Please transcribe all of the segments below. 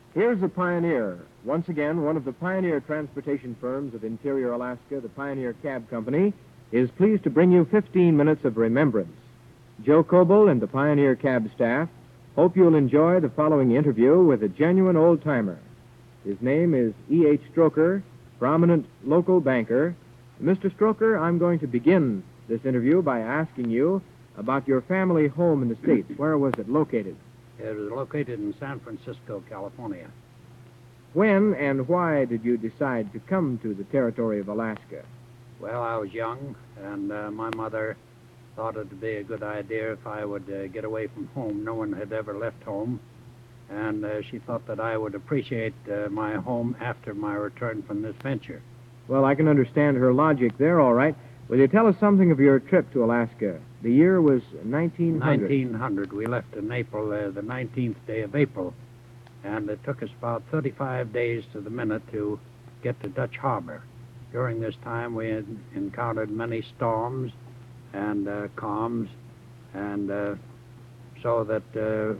Here's the Pioneer. Once again, one of the pioneer transportation firms of interior Alaska, the Pioneer Cab Company, is pleased to bring you 15 minutes of remembrance. Joe Coble and the Pioneer Cab staff hope you'll enjoy the following interview with a genuine old-timer. His name is E.H. Stroker, prominent local banker. Mr. Stroker, I'm going to begin this interview by asking you about your family home in the States. Where was it located? It was located in San Francisco, California. When and why did you decide to come to the territory of Alaska? Well, I was young, and my mother thought it would be a good idea if I would get away from home. No one had ever left home, and she thought that I would appreciate my home after my return from this venture. Well, I can understand her logic there, all right. Will you tell us something of your trip to Alaska? The year was 1900. 1900. We left in April, the 19th day of April, and it took us about 35 days to the minute to get to Dutch Harbor. During this time, we had encountered many storms and calms, and so that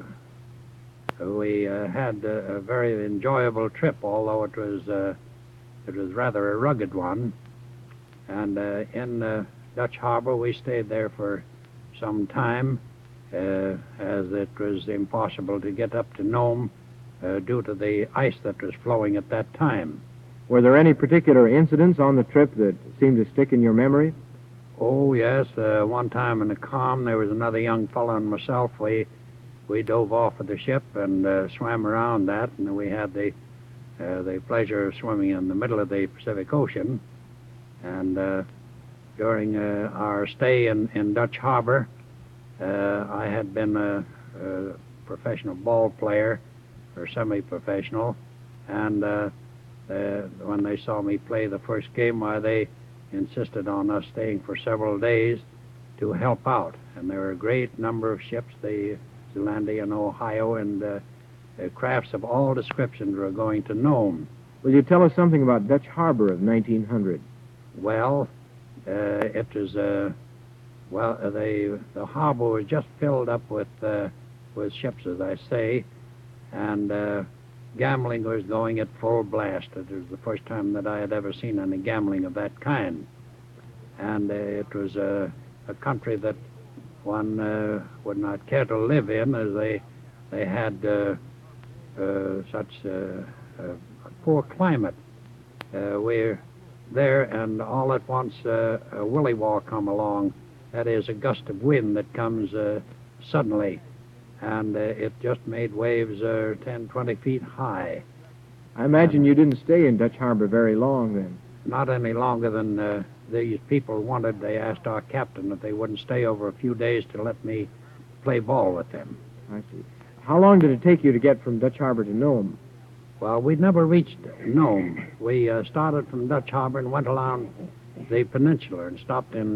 we had a very enjoyable trip, although it was rather a rugged one. And in Dutch Harbor, we stayed there for some time, as it was impossible to get up to Nome due to the ice that was flowing at that time. Were there any particular incidents on the trip that seemed to stick in your memory? Oh, yes. One time in the calm, there was another young fellow and myself. We dove off of the ship and swam around that, and we had the pleasure of swimming in the middle of the Pacific Ocean. And during our stay in Dutch Harbor, I had been a professional ball player, or semi-professional, and when they saw me play the first game, they insisted on us staying for several days to help out. And there were a great number of ships, the Zealandia and Ohio, and crafts of all descriptions were going to Nome. Will you tell us something about Dutch Harbor of 1900? Well, it was the harbor was just filled up with ships, as I say, and gambling was going at full blast. It was the first time that I had ever seen any gambling of that kind, and it was a country that one would not care to live in, as they had such a poor climate. We're there, and all at once a willy-waw come along. That is a gust of wind that comes suddenly, and it just made waves 10, 20 feet high. I imagine you didn't stay in Dutch Harbor very long then. Not any longer than these people wanted. They asked our captain if they wouldn't stay over a few days to let me play ball with them. I see. How long did it take you to get from Dutch Harbor to Nome? Well, we'd never reached Nome. We started from Dutch Harbor and went along the peninsula and stopped in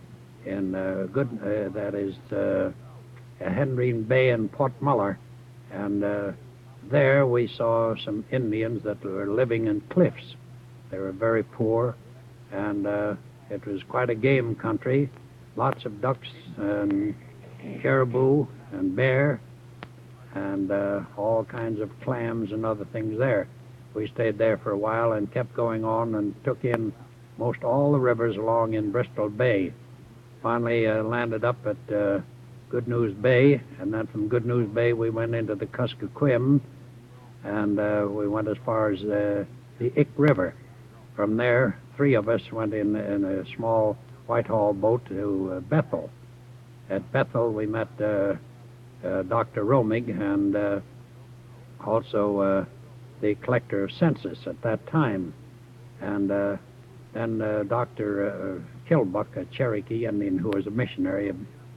Henrine Bay and Port Muller, and there we saw some Indians that were living in cliffs. They were very poor, and it was quite a game country. Lots of ducks and caribou and bear, and all kinds of clams and other things there. We stayed there for a while and kept going on and took in most all the rivers along in Bristol Bay. Finally landed up at Good News Bay, and then from Good News Bay we went into the Kuskokwim, and we went as far as the Ick River. From there, 3 of us went in a small Whitehall boat to Bethel. At Bethel we met Dr. Romig, and also the collector of census at that time. And then Dr. Kilbuck, a Cherokee Indian who was a missionary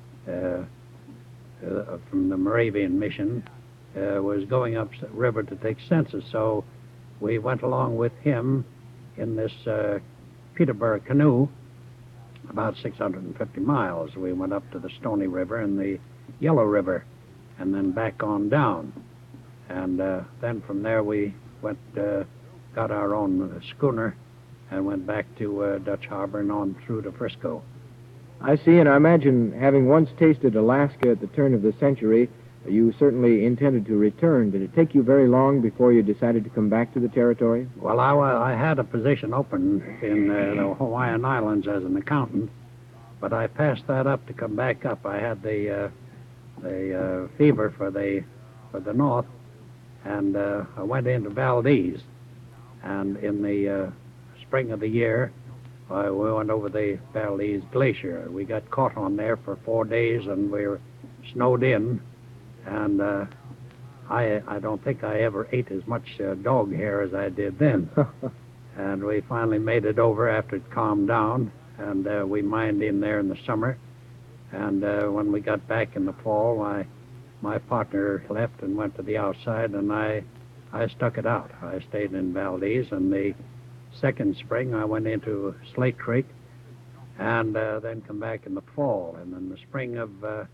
from the Moravian Mission, was going up river to take census. So we went along with him in this Peterborough canoe, about 650 miles. We went up to the Stony River and the Yellow River, and then back on down. And then from there we went, got our own schooner, and went back to Dutch Harbor and on through to Frisco. I see, and I imagine having once tasted Alaska at the turn of the century, You certainly intended to return. Did it take you very long before you decided to come back to the territory? Well, I had a position open in the Hawaiian Islands as an accountant, but I passed that up to come back up. I had the fever for the north, and I went into Valdez. And in the spring of the year, we went over the Valdez Glacier. We got caught on there for 4 days, and we were snowed in. And I don't think I ever ate as much dog hair as I did then. And we finally made it over after it calmed down, and we mined in there in the summer. And when we got back in the fall, my partner left and went to the outside, and I stuck it out. I stayed in Valdez, and the second spring I went into Slate Creek, and then come back in the fall. And in the spring of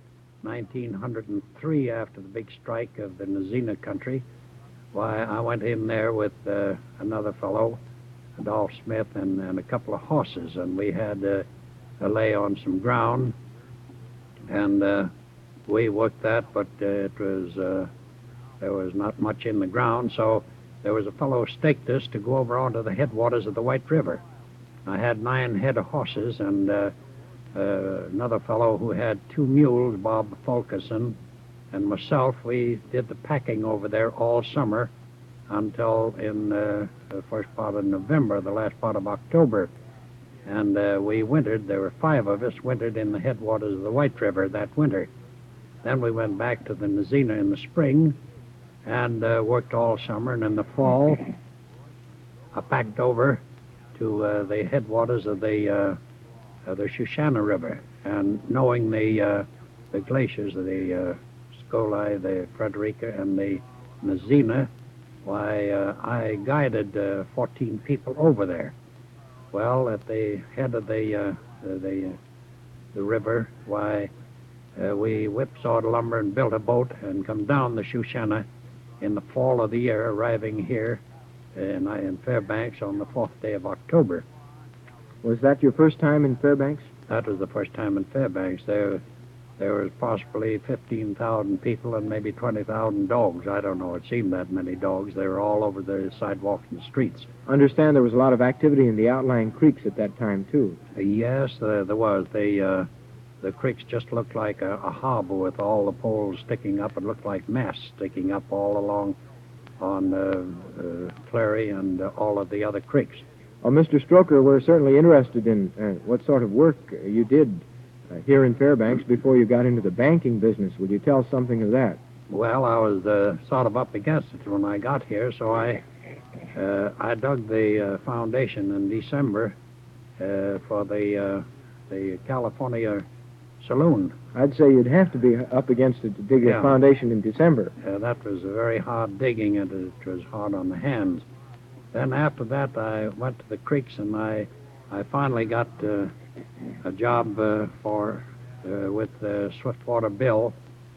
1903, after the big strike of the Nizina country, why, I went in there with another fellow, Adolph Smith, and a couple of horses, and we had a lay on some ground, and we worked that, but there was not much in the ground, so there was a fellow who staked us to go over onto the headwaters of the White River. I had 9 head of horses, and another fellow who had 2 mules, Bob Fulkerson, and myself. We did the packing over there all summer until in the first part of November, the last part of October. And we wintered. There were 5 of us wintered in the headwaters of the White River that winter. Then we went back to the Nizina in the spring and worked all summer. And in the fall, I packed over to the headwaters of the Shoshana River. And knowing the glaciers, the Skolai, the Frederica, and the Nizina, why, I guided 14 people over there. Well, at the head of the river, why, we whipsawed lumber and built a boat and come down the Shoshana in the fall of the year, arriving here in Fairbanks on the 4th day of October. Was that your first time in Fairbanks? That was the first time in Fairbanks. There was possibly 15,000 people and maybe 20,000 dogs. I don't know. It seemed that many dogs. They were all over the sidewalks and streets. I understand there was a lot of activity in the outlying creeks at that time, too. Yes, there was. The creeks just looked like a harbor with all the poles sticking up. It looked like masts sticking up all along on Clary and all of the other creeks. Well, Mr. Stroker, we're certainly interested in what sort of work you did here in Fairbanks before you got into the banking business. Would you tell something of that? Well, I was sort of up against it when I got here, so I dug the foundation in December for the California Saloon. I'd say you'd have to be up against it to dig a foundation in December. That was a very hard digging, and it was hard on the hands. Then after that, I went to the creeks, and I finally got a job with Swiftwater Bill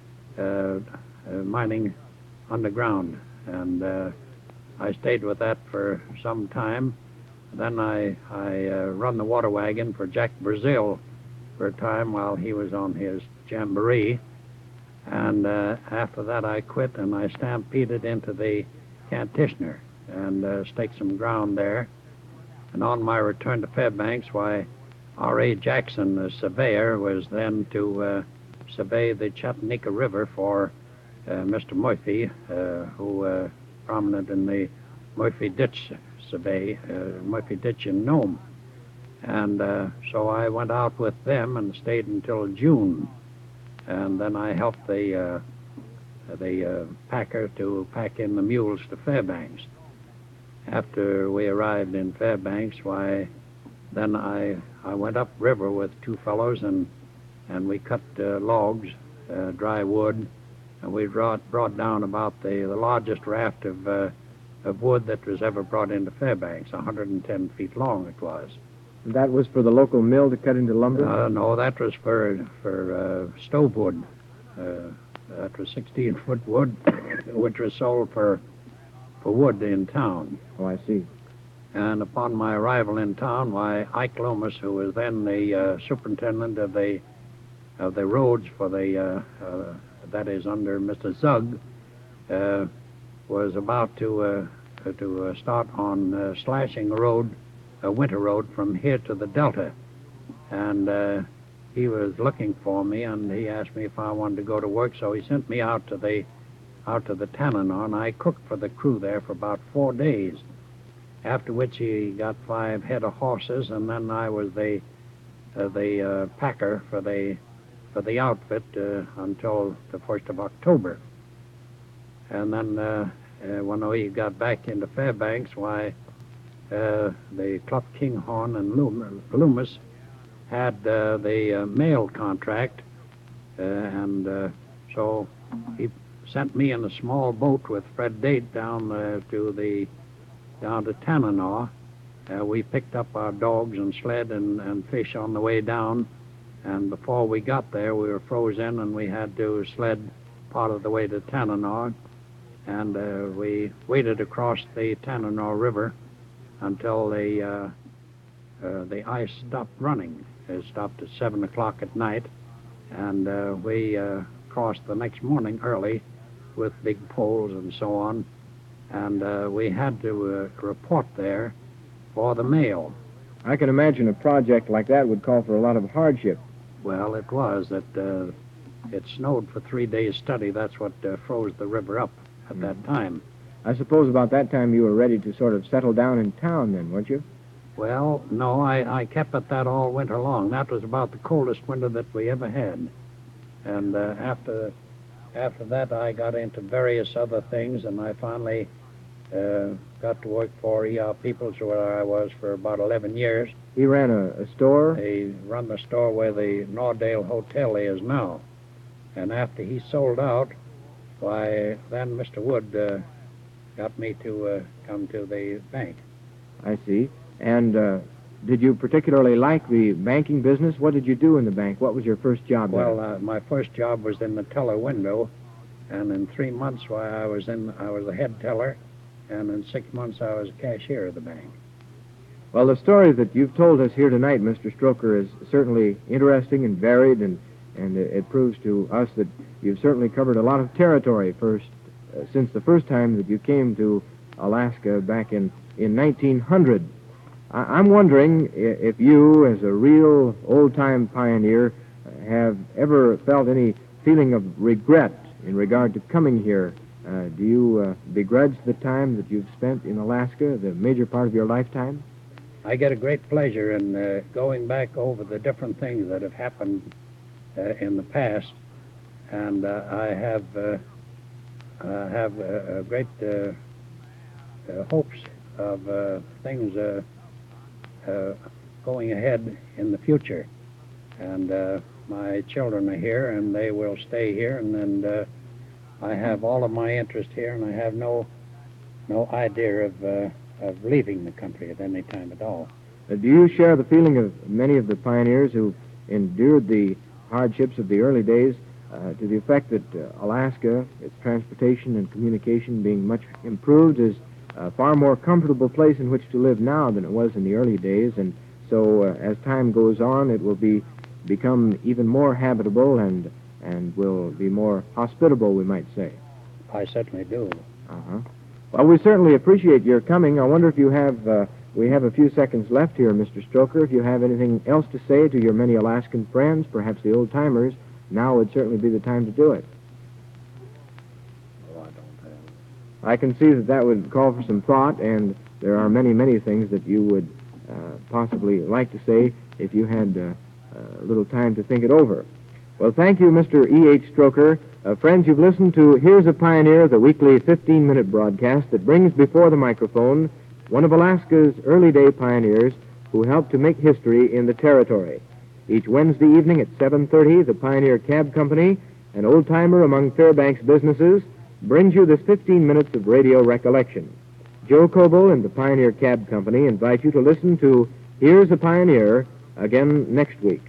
mining underground, and I stayed with that for some time. Then I run the water wagon for Jack Brazil for a time while he was on his jamboree, and after that I quit and I stampeded into the Kantishner and staked some ground there. And on my return to Fairbanks, why, R.A. Jackson, the surveyor, was then to survey the Chattanooga River for Mr. Murphy, who prominent in the Murphy Ditch survey, Murphy Ditch in Nome. And so I went out with them and stayed until June. And then I helped the packer to pack in the mules to Fairbanks. After we arrived in Fairbanks, why, then I went upriver with 2 fellows, and we cut logs, dry wood, and we brought down about the largest raft of wood that was ever brought into Fairbanks. 110 feet long it was. And that was for the local mill to cut into lumber? No, that was for stove wood. That was 16-foot wood, which was sold for wood in town. Oh, I see. And upon my arrival in town, why, Ike Loomis, who was then the superintendent of the roads for the that is under Mr. Zug, was about to start on Slashing Road, Winter Road, from here to the Delta. And he was looking for me, and he asked me if I wanted to go to work, so he sent me out to the Tanana, and I cooked for the crew there for about 4 days, after which he got 5 head of horses, and then I was the packer for the outfit until the 1st of October. And then when we got back into Fairbanks, why, the Clough Kinghorn and Loomis had the mail contract, and so he sent me in a small boat with Fred Date down to Tanana. We picked up our dogs and sled and fish on the way down, and before we got there, we were frozen, and we had to sled part of the way to Tanana, and we waded across the Tanana River until the ice stopped running. It stopped at 7 o'clock at night, and we crossed the next morning early with big poles and so on, and we had to report there for the mail. I can imagine a project like that would call for a lot of hardship. Well, it was that it snowed for 3 days' study. That's what froze the river up at that time. I suppose about that time you were ready to sort of settle down in town then, weren't you? Well, no, I kept at that all winter long. That was about the coldest winter that we ever had. And after that, I got into various other things, and I finally got to work for E.R. Peoples, where I was for about 11 years. He ran a store? He run the store where the Nordale Hotel is now. And after he sold out, why, then Mr. Wood got me to come to the bank. I see. And did you particularly like the banking business? What did you do in the bank? What was your first job there? Well, my first job was in the teller window, and in 3 months, why, I was a head teller, and in 6 months, I was a cashier of the bank. Well, the story that you've told us here tonight, Mr. Stroker, is certainly interesting and varied, and it proves to us that you've certainly covered a lot of territory since the first time that you came to Alaska back in 1900. I'm wondering if you, as a real old-time pioneer, have ever felt any feeling of regret in regard to coming here. Do you begrudge the time that you've spent in Alaska, the major part of your lifetime? I get a great pleasure in going back over the different things that have happened in the past, and I have great hopes of things going ahead in the future. And my children are here, and they will stay here, and I have all of my interest here, and I have no idea of leaving the country at any time at all. Do you share the feeling of many of the pioneers who endured the hardships of the early days to the effect that Alaska, its transportation and communication being much improved, is a far more comfortable place in which to live now than it was in the early days, and so as time goes on, it will become even more habitable and will be more hospitable, we might say? I certainly do. Uh-huh. Well, we certainly appreciate your coming. I wonder if you have, we have a few seconds left here, Mr. Stroker. If you have anything else to say to your many Alaskan friends, perhaps the old-timers, now would certainly be the time to do it. Oh, I don't have. I can see that would call for some thought, and there are many, many things that you would possibly like to say if you had a little time to think it over. Well, thank you, Mr. E.H. Stroker. Friends, you've listened to Here's a Pioneer, the weekly 15-minute broadcast that brings before the microphone one of Alaska's early-day pioneers who helped to make history in the territory. Each Wednesday evening at 7:30, the Pioneer Cab Company, an old-timer among Fairbanks businesses, brings you this 15 minutes of radio recollection. Joe Coble and the Pioneer Cab Company invite you to listen to Here's a Pioneer again next week.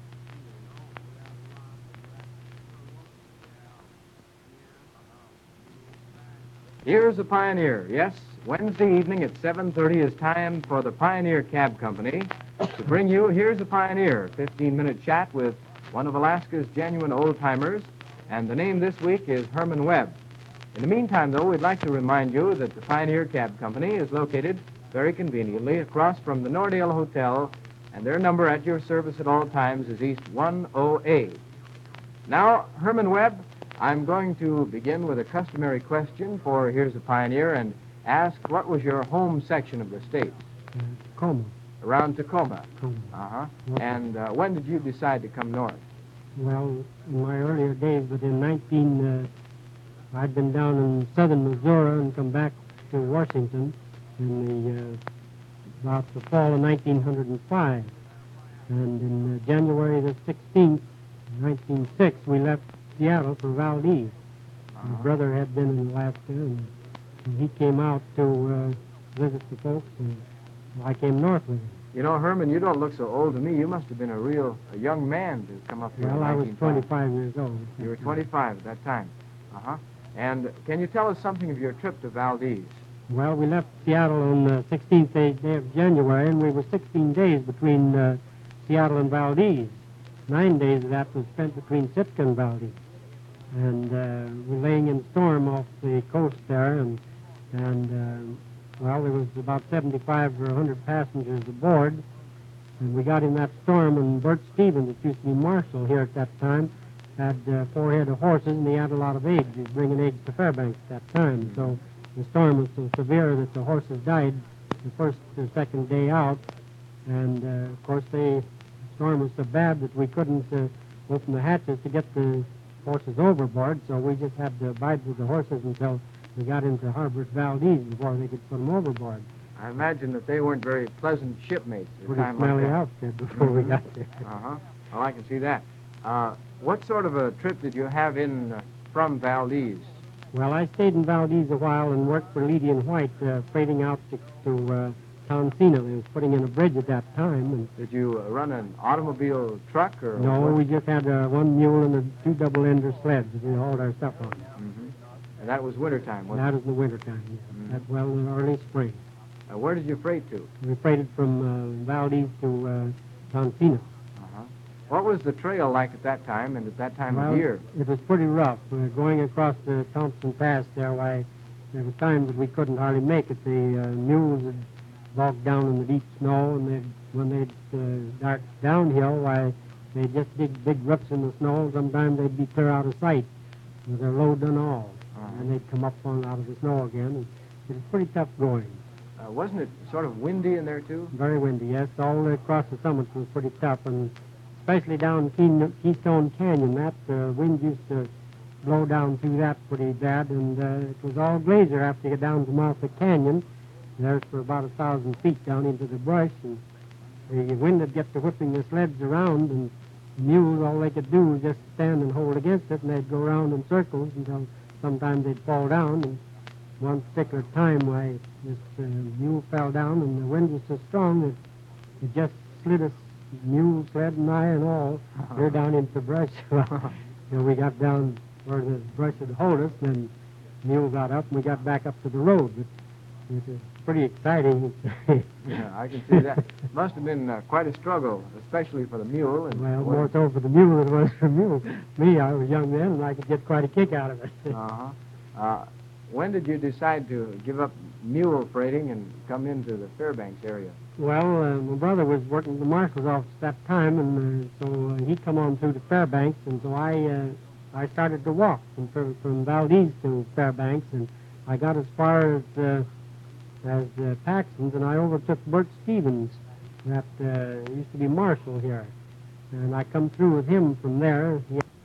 Here's a Pioneer. Yes, Wednesday evening at 7:30 is time for the Pioneer Cab Company to bring you Here's a Pioneer, 15-minute chat with one of Alaska's genuine old-timers and the name this week is Herman Webb. In the meantime, though, we'd like to remind you that the Pioneer Cab Company is located very conveniently across from the Nordale Hotel, and their number at your service at all times is East 10A. Now, Herman Webb, I'm going to begin with a customary question for Here's a Pioneer and ask what was your home section of the state? Tacoma. Around Tacoma. Tacoma. Uh-huh. Okay. And when did you decide to come north? Well, in my earlier days, but I'd been down in southern Missouri and come back to Washington in about the fall of 1905. And in January the 16th, 1906, we left Seattle for Valdez. My brother had been in Alaska, and he came out to visit the folks, and I came north with him. You know, Herman, you don't look so old to me. You must have been a young man to come up here. Well, I was 25 years old. You were 25 at that time. Uh-huh. And can you tell us something of your trip to Valdez? Well, we left Seattle on the 16th day of January, and we were 16 days between Seattle and Valdez. 9 days of that was spent between Sitka and Valdez. And we're laying in storm off the coast there, and well, there was about 75 or 100 passengers aboard, and we got in that storm, and Bert Stevens, that used to be marshal here at that time, had 4 head of horses, and he had a lot of eggs. He was bringing eggs to Fairbanks at that time. So the storm was so severe that the horses died the first or second day out, and of course the storm was so bad that we couldn't open the hatches to get the horses overboard, so we just had to abide with the horses until we got into harbor at Valdez before they could put them overboard. I imagine that they weren't very pleasant shipmates at a Pretty time like smelly that. outfit before we got there. Uh-huh. Well, I can see that. What sort of a trip did you have in from Valdez? Well, I stayed in Valdez a while and worked for Leedy and White, freighting out to Townsina. They was putting in a bridge at that time. And Did you run an automobile truck or? no, what? we just had one mule and 2 double-ender sleds that we hauled our stuff on. Mm-hmm. And that was wintertime, And wasn't that was in the wintertime, yeah. Mhm. That, well, in the early spring. it? Where did you freight to? We freighted from Valdez to Townsina. Uh-huh. What was the trail like at that time and at that time Well, of year? it was pretty rough. Going across the Thompson Pass there, why, there were times that we couldn't hardly make it. The mules had bogged down in the deep snow, and when they'd dart downhill, why, they'd just dig big ruts in the snow. Sometimes they'd be clear out of sight with their load done all. Uh-huh. And they'd come up on out of the snow again. And it was pretty tough going. Wasn't it sort of windy in there, too? Very windy, yes. All the way across the summits was pretty tough, and especially down Keystone Canyon, that wind used to blow down through that pretty bad, and it was all glacier after you get down to the mouth of the canyon. There's for about 1,000 feet down into the brush, and the wind would get to whipping the sleds around, and the mules, all they could do was just stand and hold against it, and they'd go around in circles until sometimes they'd fall down. And one particular time, why, this mule fell down, and the wind was so strong that it just slid us, mule, sled, and I, and all, clear down into the brush. We got down where the brush had hold us, and then the mule got up, and we got back up to the road. But it was pretty exciting. Yeah, I can see that. Must have been quite a struggle, especially for the mule. And Well, more so for the mule than it was for mule. Me, I was young then, and I could get quite a kick out of it. Uh-huh. When did you decide to give up mule freighting and come into the Fairbanks area? Well, my brother was working at the marshal's office at that time, and so he come on through to Fairbanks, and so I started to walk from Valdez to Fairbanks, and I got as far as Paxton's, and I overtook Bert Stevens, that used to be marshal here, and I come through with him from there.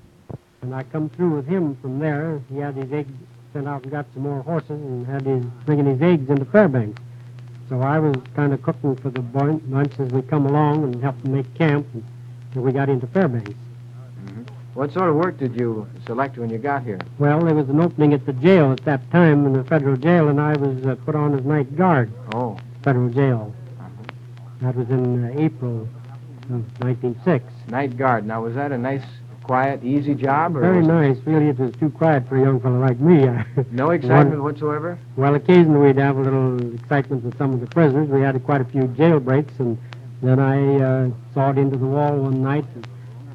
He had his eggs sent out and got some more horses, and had bringing his eggs into Fairbanks. So I was kind of cooking for the bunch as we come along and helped them make camp until we got into Fairbanks. Mm-hmm. What sort of work did you select when you got here? Well, there was an opening at the jail at that time, in the federal jail, and I was put on as night guard. Oh. Federal jail. Uh-huh. That was in April of 1906. Night guard. Now, was that a nice, quiet, easy job? Or Very was it nice. Really, it was too quiet for a young fellow like me. No excitement whatsoever? Well, occasionally we'd have a little excitement with some of the prisoners. We had quite a few jailbreaks, and then I sawed into the wall one night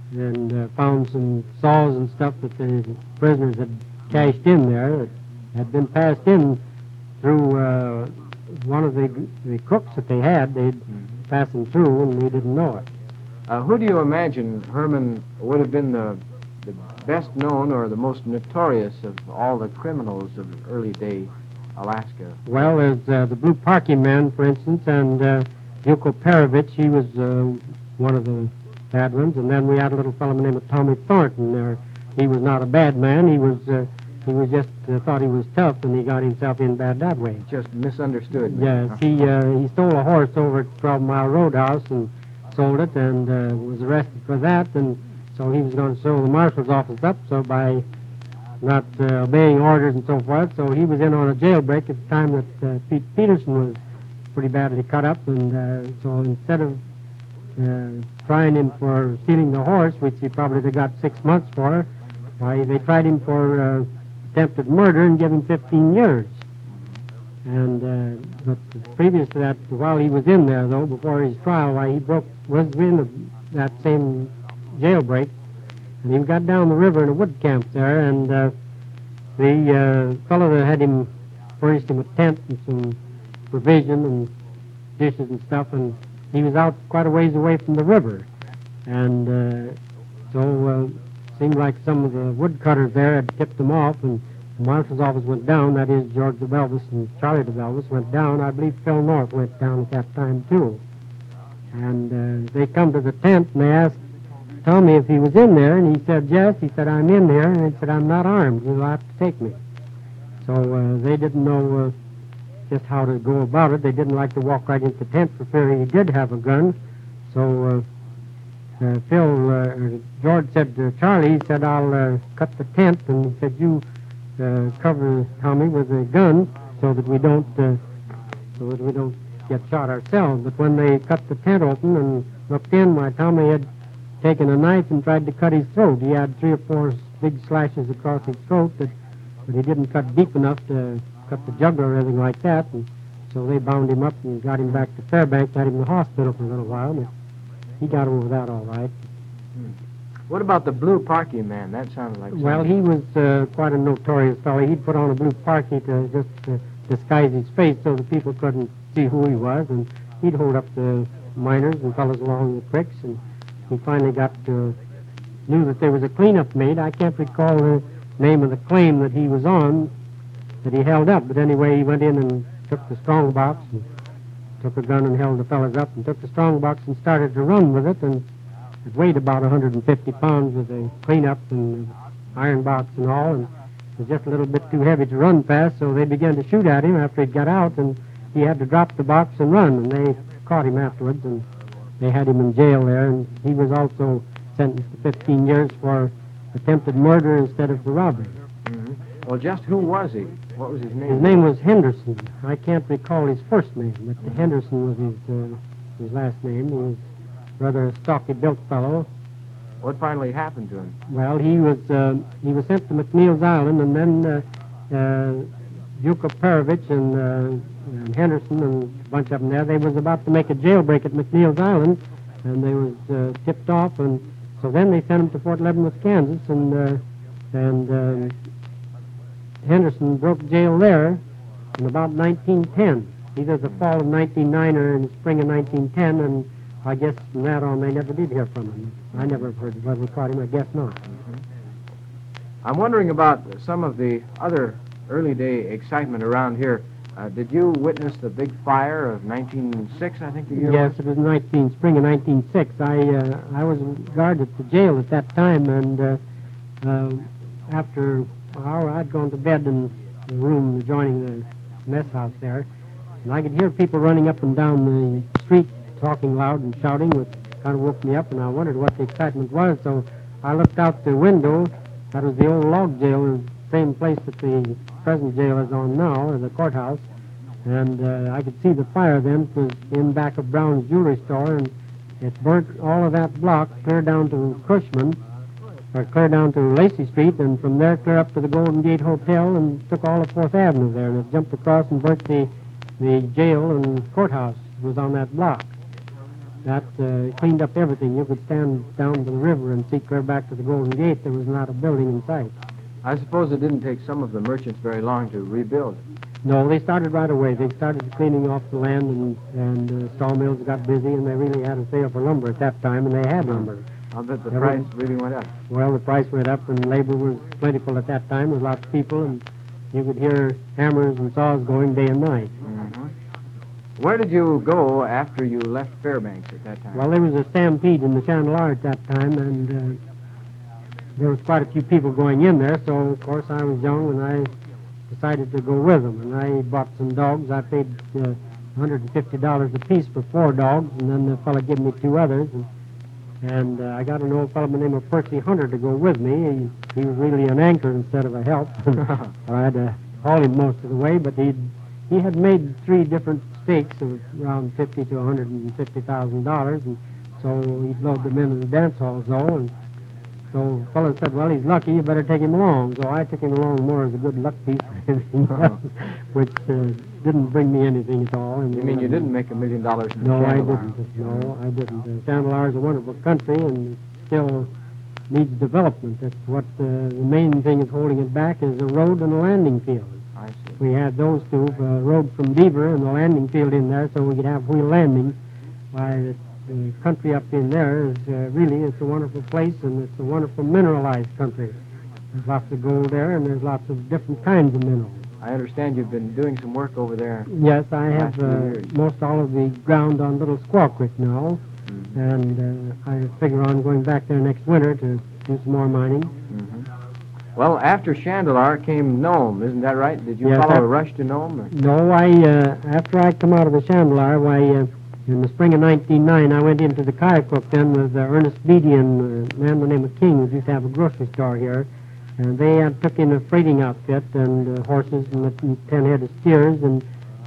and found some saws and stuff that the prisoners had cached in there that had been passed in through one of the cooks that they had. They'd pass them through, and we didn't know it. Who do you imagine, Herman, would have been the best known or the most notorious of all the criminals of early day Alaska? Well, there's the Blue Parky Man, for instance, and Yuko Perovich. He was one of the bad ones. And then we had a little fellow named Tommy Thornton there. He was not a bad man. He was just thought he was tough, and he got himself in bad that way. Just misunderstood. Yes, he stole a horse over at 12 Mile Roadhouse and sold it, and was arrested for that. And so he was going to sew the marshal's office up, so by not obeying orders and so forth. So he was in on a jailbreak at the time that Pete Peterson was pretty badly cut up, and so instead of trying him for stealing the horse, which he probably got 6 months for, why, they tried him for attempted murder and gave him 15 years. And but previous to that, while he was in there, though, before his trial, why, he was in that same jailbreak, and he got down the river in a wood camp there, and the fellow that had him furnished him a tent and some provision and dishes and stuff, and he was out quite a ways away from the river. And so seemed like some of the woodcutters there had tipped him off, and the marshal's office went down. That is, George DeVelvis and Charlie DeVelvis went down. I believe Phil North went down at that time, too. And they come to the tent, and they asked Tommy if he was in there, and he said yes. He said, I'm in there, and he said, I'm not armed. You'll have to take me. So they didn't know just how to go about it. They didn't like to walk right into the tent for fear he did have a gun. So George said to Charlie, he said, I'll cut the tent, and he said, you cover Tommy with a gun so that we don't get shot ourselves. But when they cut the tent open and looked in, why, Tommy had taken a knife and tried to cut his throat. He had 3 or 4 big slashes across his throat, but he didn't cut deep enough to cut the jugular or anything like that. And so they bound him up and got him back to Fairbanks, had him in the hospital for a little while, but he got over that all right. What about the Blue Parky Man? That sounded like something. Well, he was quite a notorious fellow. He'd put on a blue parky to just disguise his face so that people couldn't see who he was, and he'd hold up the miners and fellows along the creeks, and he finally knew that there was a cleanup made. I can't recall the name of the claim that he was on, that he held up, but anyway, he went in and took the strong box and took a gun and held the fellas up and took the strong box and started to run with it, and it weighed about 150 pounds with the cleanup and the iron box and all, and it was just a little bit too heavy to run fast, so they began to shoot at him after he got out, and he had to drop the box and run, and they caught him afterwards, and they had him in jail there, and he was also sentenced to 15 years for attempted murder instead of for robbery. Mm-hmm. Well, just who was he? What was his name? His name was Henderson. I can't recall his first name, but Henderson was his last name. He was rather a stocky-built fellow. What finally happened to him? Well, he was sent to McNeil's Island, and then Yuko Perovich and Henderson and a bunch of them there, they was about to make a jailbreak at McNeil's Island, and they was tipped off, and so then they sent him to Fort Leavenworth, Kansas, and Henderson broke jail there in about 1910, either the fall of 1909 or in the spring of 1910, and I guess from that on they never did hear from him. I never heard whether we caught him. I guess not. Mm-hmm. I'm wondering about some of the other early day excitement around here. Did you witness the big fire of 1906, I think the year Yes, was? it was spring of 1906. I was guard at the jail at that time, and after an hour I'd gone to bed in the room adjoining the mess house there, and I could hear people running up and down the street talking loud and shouting, which kind of woke me up, and I wondered what the excitement was, so I looked out the window. That was the old log jail, the same place that the present jail is on now, or the courthouse, and I could see the fire then. It was in back of Brown's jewelry store, and it burnt all of that block clear down to Cushman, or clear down to Lacey Street, and from there clear up to the Golden Gate Hotel, and took all of 4th Avenue there, and it jumped across and burnt the jail and courthouse. It was on that block. That cleaned up everything. You could stand down to the river and see clear back to the Golden Gate. There was not a building in sight. I suppose it didn't take some of the merchants very long to rebuild it. No, they started right away. They started cleaning off the land, and sawmills got busy, and they really had a sale for lumber at that time, and they had lumber. I'll bet the price really went up. Well, the price went up, and labor was plentiful at that time. There was lots of people, and you could hear hammers and saws going day and night. Mm-hmm. Where did you go after you left Fairbanks at that time? Well, there was a stampede in the Chandelar at that time, and there was quite a few people going in there, so, of course, I was young, and I decided to go with them. And I bought some dogs. I paid $150 a piece for 4 dogs, and then the fellow gave me 2 others. And I got an old fellow by the name of Percy Hunter to go with me. He was really an anchor instead of a help. I had to haul him most of the way, but he had made 3 different stakes of around $50,000 to $150,000, and so he'd load them into the dance halls, though. And so the fellow said, well, he's lucky, you better take him along. So I took him along more as a good luck piece than anything else, which didn't bring me anything at all. You mean you didn't make $1 million in the No, I Chandelar? didn't. No, I didn't. Chandelar is a wonderful country and still needs development. That's what the main thing is holding it back is a road and a landing field. I see. We had those two, a road from Beaver and the landing field in there so we could have wheel landings. Why, the country up in there is really, it's a wonderful place, and it's a wonderful mineralized country. There's lots of gold there, and there's lots of different kinds of minerals. I understand you've been doing some work over there. Yes, I have Last few years. most all of the ground on Little Squaw Creek now, Mm-hmm. and I figure on going back there next winter to do some more mining. Mm-hmm. Well, after Chandelar came Nome, isn't that right? Did you Yes, follow I- a rush to Nome? Or? No, after I come out of the Chandelar, in the spring of 1909, I went into the Kyacook then with Ernest Beatty and a man by the name of King, who used to have a grocery store here. And they took in a freighting outfit and horses and 10 head of steers. And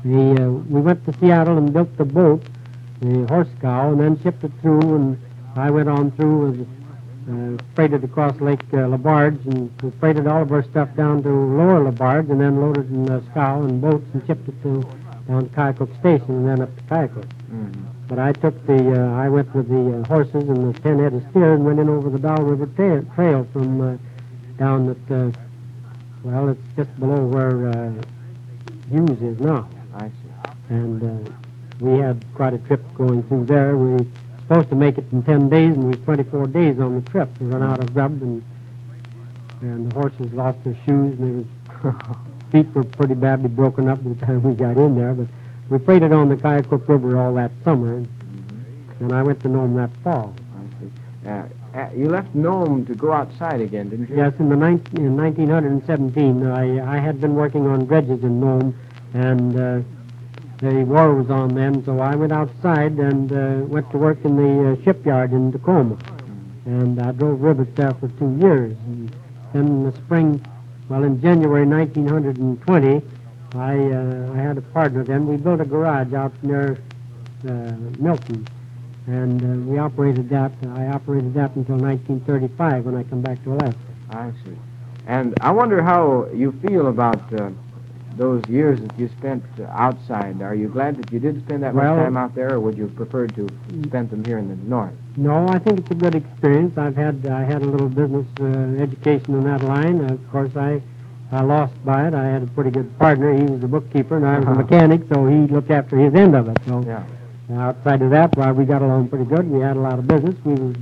we went to Seattle and built the boat, the horse cow, and then shipped it through. And I went on through and freighted across Lake Labarge, and we freighted all of our stuff down to Lower Labarge, and then loaded in the scow and boats and shipped it down to Kyacook Station and then up to Kyacook. Mm-hmm. But I I went with the horses and the 10 head of steers and went in over the Bell River Trail from down at, well, it's just below where Hughes is now. I see. And we had quite a trip going through there. We were supposed to make it in 10 days, and we were 24 days on the trip. We ran out of grub, and the horses lost their shoes, and their feet were pretty badly broken up by the time we got in there. But we freighted on the Kyacook River all that summer, and I went to Nome that fall. I see. You left Nome to go outside again, didn't you? Yes, in 1917, I had been working on dredges in Nome, and the war was on then, so I went outside and went to work in the shipyard in Tacoma. And I drove rivets there for 2 years. And then in the spring, well, in January 1920, I had a partner then. We built a garage out near Milton. And we operated that. I operated that until 1935 when I come back to Alaska. I see. And I wonder how you feel about those years that you spent outside. Are you glad that you did spend that much Well- time out there, or would you prefer to spend them here in the north? No, I think it's a good experience. I had a little business education in that line. Of course, I lost by it. I had a pretty good partner. He was a bookkeeper, and I was a mechanic, so he looked after his end of it. So Yeah. outside of that, well, we got along pretty good. We had a lot of business. We was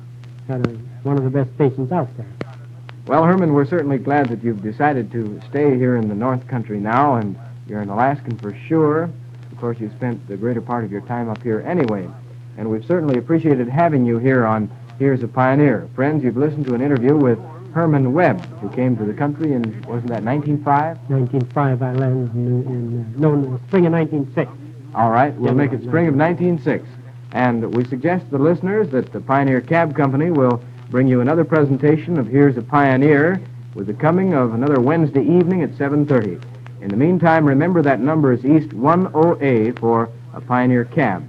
one of the best stations out there. Well, Herman, we're certainly glad that you've decided to stay here in the North Country now, and you're an Alaskan for sure. Of course, you've spent the greater part of your time up here anyway, and we've certainly appreciated having you here on Here's a Pioneer. Friends, you've listened to an interview with Herman Webb, who came to the country in, wasn't that 1905? 1905, I landed in the spring of 1906. All right, we'll Yeah, make it spring of 1906. And we suggest to the listeners that the Pioneer Cab Company will bring you another presentation of Here's a Pioneer with the coming of another Wednesday evening at 7:30. In the meantime, remember that number is East 10A for a Pioneer Cab.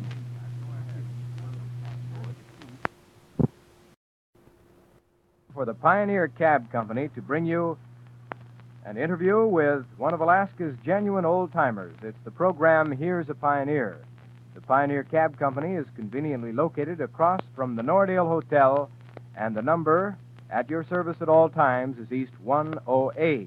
For the Pioneer Cab Company to bring you an interview with one of Alaska's genuine old-timers. It's the program Here's a Pioneer. The Pioneer Cab Company is conveniently located across from the Nordale Hotel, and the number at your service at all times is East 10A.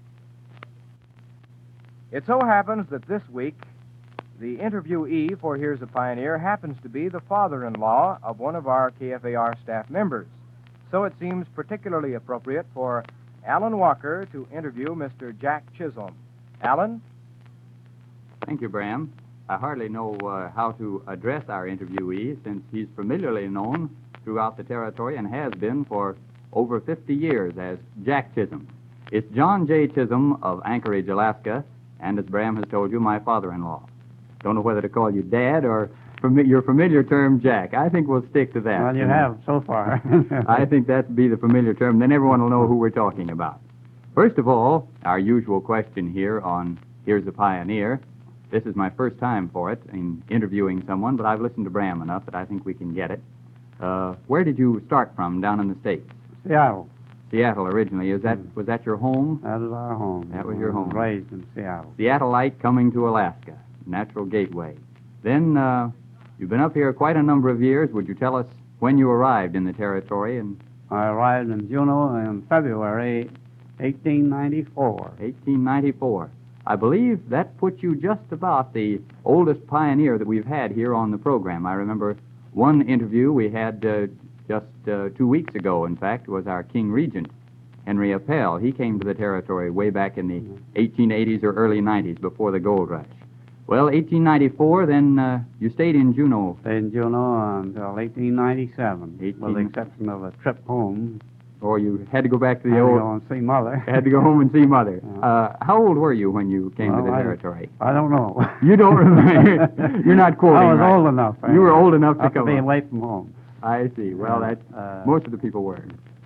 It so happens that this week, the interviewee for Here's a Pioneer happens to be the father-in-law of one of our KFAR staff members. So it seems particularly appropriate for Alan Walker to interview Mr. Jack Chisholm. Alan? Thank you, Bram. I hardly know how to address our interviewee since he's familiarly known throughout the territory and has been for over 50 years as Jack Chisholm. It's John J. Chisholm of Anchorage, Alaska, and as Bram has told you, my father-in-law. Don't know whether to call you Dad or your familiar term, Jack. I think we'll stick to that. Well, you have so far. I think that'd be the familiar term. Then everyone will know who we're talking about. First of all, our usual question here on Here's a Pioneer. This is my first time for it in interviewing someone, but I've listened to Bram enough that I think we can get it. Where did you start from down in the States? Seattle. Seattle originally. Was that your home? That was our home. That was your home. Raised in Seattle. Seattleite coming to Alaska, natural gateway. Then you've been up here quite a number of years. Would you tell us when you arrived in the territory? I arrived in Juneau in February 1894. 1894. I believe that puts you just about the oldest pioneer that we've had here on the program. I remember one interview we had just 2 weeks ago, in fact, was our King Regent, Henry Appel. He came to the territory way back in the 1880s or early 90s, before the gold rush. Well, 1894, then you stayed in Juneau. Stayed in Juneau until 1897, with the exception of a trip home. Or you had to go back to the Had old... to go and see Mother. Had to go home and see Mother. How old were you when you came to the territory? I don't know. You don't remember? You're not quoting, I was right? old enough. You were old enough to After come being up. away from home. I see. Well, most of the people were.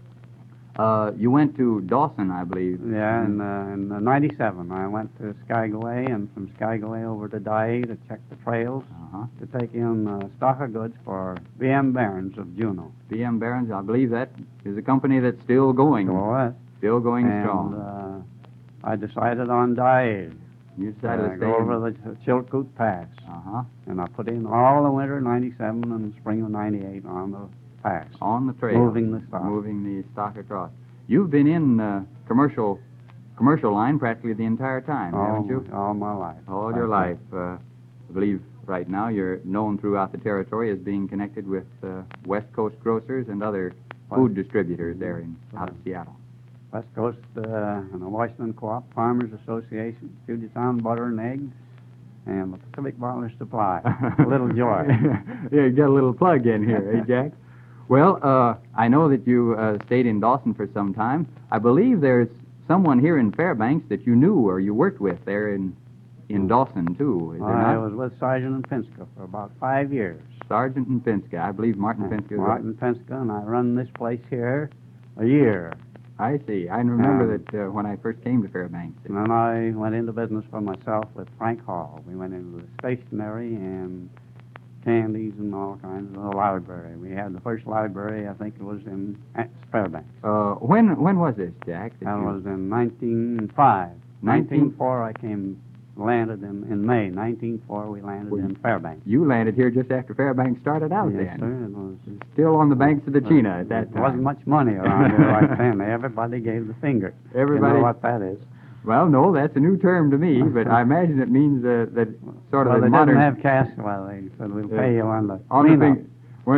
You went to Dawson, I believe. Yeah, in 97. I went to Skagway, and from Skagway over to Dyea to check the trails, to take in stock of goods for B.M. Barons of Juneau. B.M. Barons, I believe that is a company that's still going. Still going strong. I decided on Dyea. You decided to stay go over the Chilkoot Pass. And I put in all the winter of 97 and the spring of 98 on the pass. On the trail. Moving the stock. Moving the stock across. You've been in commercial line practically the entire time, haven't you? All my life. All your life. I believe right now you're known throughout the territory as being connected with West Coast grocers and other food distributors there out of Seattle. West Coast and the Washington Co-op, Farmers Association, Puget Sound Butter and Eggs, and the Pacific Bottler Supply. Little joy. Yeah, you got a little plug in here, eh, Jack? Well, I know that you stayed in Dawson for some time. I believe there's someone here in Fairbanks that you knew or you worked with there in Dawson, too. Is there I not? was with Sargent and Pinska for about 5 years. Sargent and Pinska. I believe Martin Pinska. Martin Pinska, and I run this place here a year. I see. I remember that when I first came to Fairbanks. And then I went into business for myself with Frank Hall. We went into the stationery and candies and all kinds of the library. We had the first library, I think it was in Fairbanks. When was this, Jack? That was in 1905. 1904 I landed in May. 1904 we landed in Fairbanks. You landed here just after Fairbanks started out then. Yes, sir. It was still on the banks of the Chena at that time. There wasn't much money around here right then. Everybody gave the finger. Everybody. You know what that is? Well, no, that's a new term to me, but I imagine it means that sort of the they modern... didn't have cash. Well, they said we'll pay you on the thing.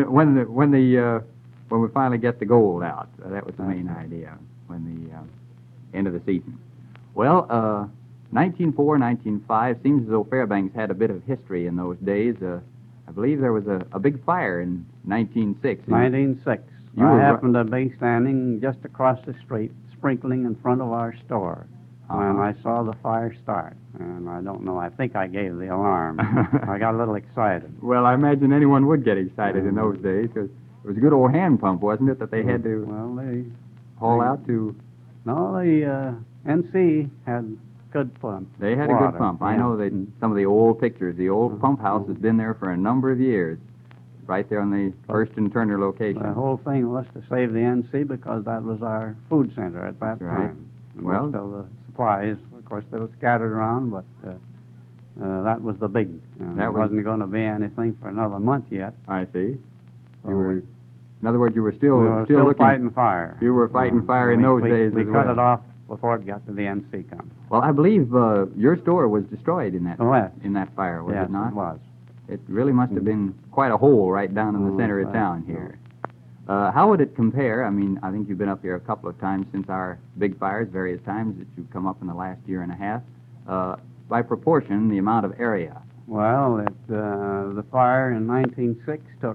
When we finally get the gold out, that was the main idea. When the end of the season. Well, 1904, 1905 seems as though Fairbanks had a bit of history in those days. I believe there was a big fire in 1906. 1906. I happened to be standing just across the street, sprinkling in front of our store. When I saw the fire start, and I don't know, I think I gave the alarm. I got a little excited. Well, I imagine anyone would get excited in those days, because it was a good old hand pump, wasn't it, that they had to haul out to... No, the NC had good pump. They had a good pump. I know that some of the old pictures, the old pump house has been there for a number of years, right there on the First and Turner location. The whole thing was to save the NC because that was our food center at that time. Well, most of the supplies, of course, they were scattered around, but That was the big. There wasn't going to be anything for another month yet. I see. So You were, in other words, you were still we were still looking, fighting fire. You were fighting fire in those days We as cut well. it off before it got to the NC company. Well, I believe your store was destroyed in that Oh, yes. in that fire, was Yes, it not? it was. It really must have been quite a hole right down in the center of town here. How would it compare? I mean, I think you've been up here a couple of times since our big fires, various times that you've come up in the last year and a half. By proportion, the amount of area. Well, the fire in 1906 took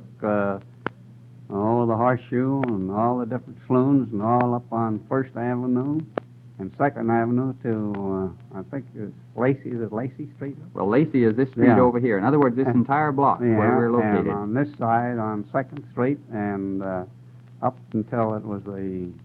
all the Horseshoe and all the different saloons and all up on First Avenue and Second Avenue to, I think it was Lacey. Is it Lacey Street? Well, Lacey is this street Yeah. over here. In other words, this entire block where we're located. And on this side, on Second Street, and up until it was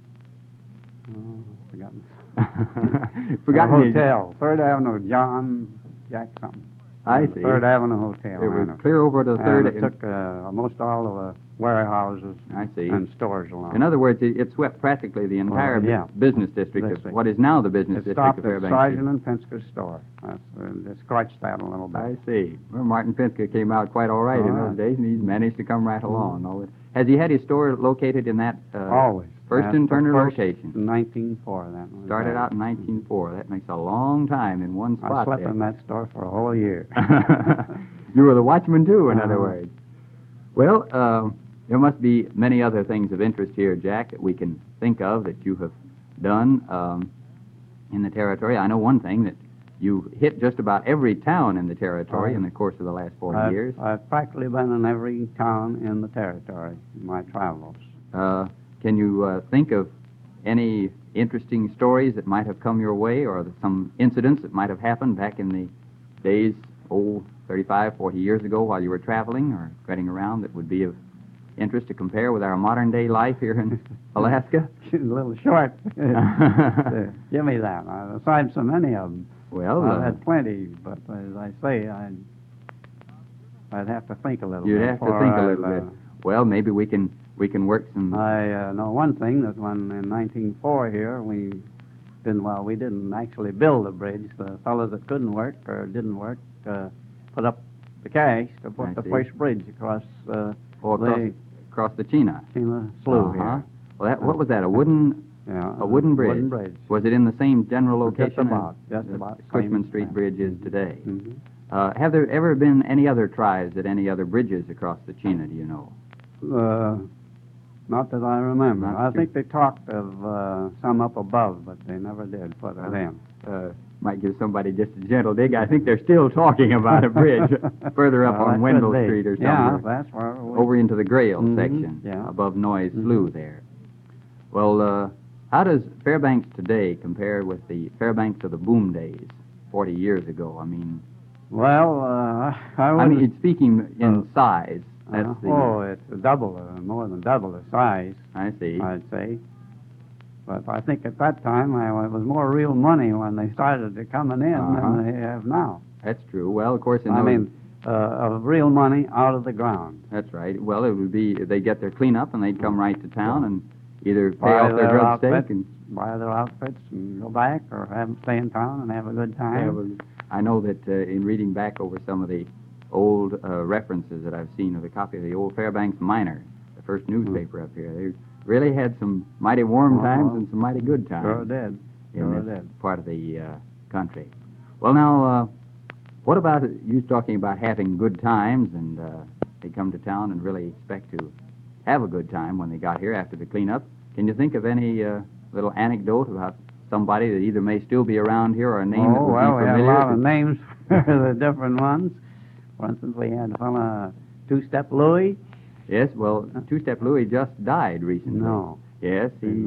forgotten. Forgotten the hotel, Third Avenue, John Jack something. I see. Third Avenue Hotel. It was clear over to the third. And it took almost all of the warehouses I see. and stores along. In other words, it swept practically the entire yeah. business district Let's of see. what is now the business It district stopped of at Fairbanks. Sargent and Pinska's store. They scratched that a little bit. I see. Well, Martin Pinska came out quite all right in All those right. days, and he's managed to come right along. Has he had his store located in that Always. First That's and the Turner first location? In 1904, that was. Started out in 1904. That makes a long time in one I spot slept there. in that store for a whole year. You were the watchman, too, in other Uh-huh. words. Well, there must be many other things of interest here, Jack, that we can think of that you have done in the territory. I know one thing, that you hit just about every town in the territory in the course of the last 40 years. I've practically been in every town in the territory in my travels. Can you think of any interesting stories that might have come your way, or some incidents that might have happened back in the days, 35, 40 years ago while you were traveling or getting around, that would be of interest to compare with our modern-day life here in Alaska? A little short. Give me that. Aside so many of them. Well, I've had plenty, but as I say, I'd have to think a little you'd bit. have to think a little bit. Well, maybe we can work some. I know one thing, that when in 1904 here we didn't actually build the bridge. The fellows that couldn't work or didn't work put up the cash to put I the see. first bridge across Across the Chena. Chena Slough here. Well, what was that? A wooden Yeah, a wooden bridge. Wooden bridge. Was it in the same general location? Just as about. Cushman same- Street Bridge is today. Mhm. Have there ever been any other tries at any other bridges across the Chena? Do you know? Not that I remember. Not I sure. think they talked of some up above, but they never did put it in. Might give somebody just a gentle dig. I think they're still talking about a bridge further up Well, on that Wendell could be. Street or Yeah, somewhere. that's where we Over into the Grail Mhm, section, yeah. above Noyes Slough there. Well, how does Fairbanks today compare with the Fairbanks of the boom days 40 years ago? I mean, Well, I mean, speaking in size. That's it's double, more than double the size, I see. I'd say. But I think at that time it was more real money when they started to coming in than they have now. That's true. Well, of course, Of real money out of the ground. That's right. Well, it would be they get their cleanup and they'd come right to town and either pay Buy off their drug outfit, stake and buy their outfits and go back, or stay in town and have a good time. Yeah, well, I know that in reading back over some of the old references that I've seen of a copy of the old Fairbanks Miner, the first newspaper up here, they really had some mighty warm times and some mighty good times Sure did. in Sure this did. part of the country. Well, now, what about you talking about having good times, and they come to town and really expect to have a good time when they got here after the cleanup? Can you think of any little anecdote about somebody that either may still be around here or a name that would well, be we had a familiar? lot of names for the different ones. For instance, we had a fella, Two-Step Louie. Yes, well, Two-Step Louie just died recently. No. Yes, he.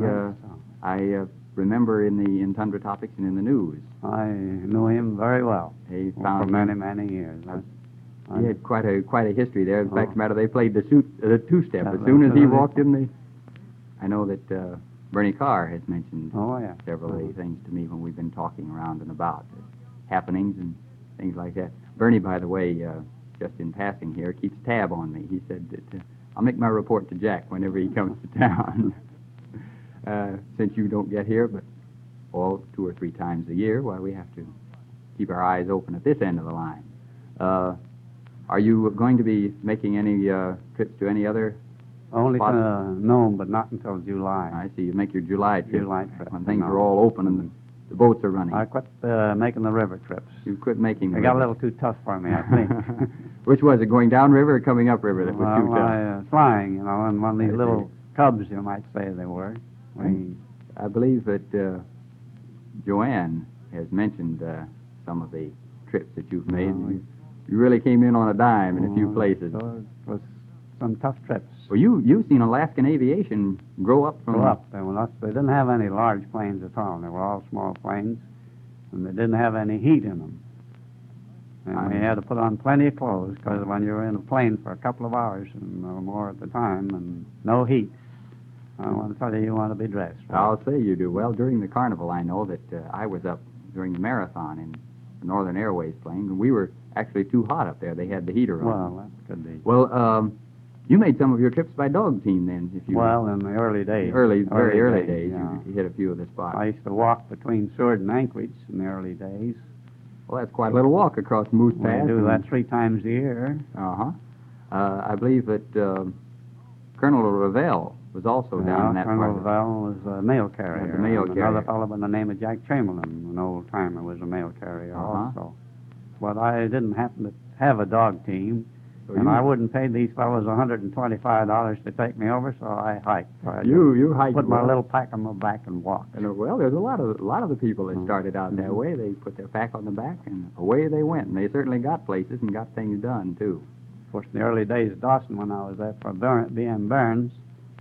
I remember in Tundra Topics and in the news. I knew him very well. He for found many, many years. He had quite a history there. In fact, of the matter, they played the two-step. As Yeah, soon as he absolutely. walked in, I know that Bernie Carr has mentioned Oh, yeah. several of these things to me when we've been talking around and about happenings and things like that. Bernie, by the way, just in passing here, keeps tab on me. He said that I'll make my report to Jack whenever he comes to town. Since you don't get here, but all 2 or 3 times a year, why we have to keep our eyes open at this end of the line. Are you going to be making any trips to any other? Only spots? to Nome, but not until July. I see. You make your July trip. July trip. When things No. are all open and the boats are running. I quit making the river trips. You quit making. They got a little too tough for me, I think. Which was it, going downriver or coming upriver that was well, too tough? flying, you know, and one of these I little see. cubs, you might say they were. I believe that Joanne has mentioned some of the trips that you've made. Well, You really came in on a dime in a few places. So it was some tough trips. Well, you've seen Alaskan aviation grow up from... Go up. They didn't have any large planes at all. They were all small planes, and they didn't have any heat in them. And we had to put on plenty of clothes, because when you're in a plane for a couple of hours and more at the time and no heat, I want to tell you, you want to be dressed. I'll say you do. Well, during the carnival, I know that I was up during the marathon in the Northern Airways plane, and we were actually too hot up there. They had the heater on. Well, that could be. Well, you made some of your trips by dog team then, if you... Well, in the early days. Very early days, yeah. you hit a few of the spots. I used to walk between Seward and Anchorage in the early days. Well, that's quite a little walk across Moose We Pass. do that 3 times a year. Uh-huh. I believe that Colonel Revell was also down in that Colonel part. of Revell was a mail carrier. the mail and carrier. Another fellow by the name of Jack Chamberlain, an old-timer, was a mail carrier also. But I didn't happen to have a dog team, So and you- I wouldn't pay these fellows $125 to take me over, so I hiked. So I You hiked put my well. little pack on my back and walked. And, well, there's a lot of the people that started out that Mhm. way. They put their pack on the back, and away they went. And they certainly got places and got things done, too. Of course, in the early days of Dawson, when I was there for B.M. Burns,